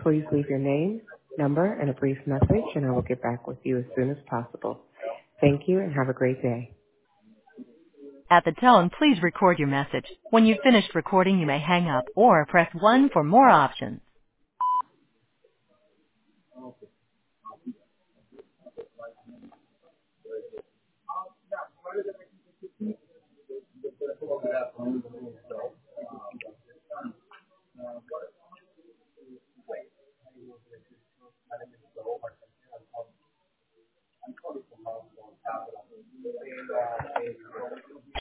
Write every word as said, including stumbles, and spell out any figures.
please leave your name, number, and a brief message, and I will get back with you as soon as possible. Thank you and have a great day. At the tone, please record your message. When you've finished recording, you may hang up or press one for more options.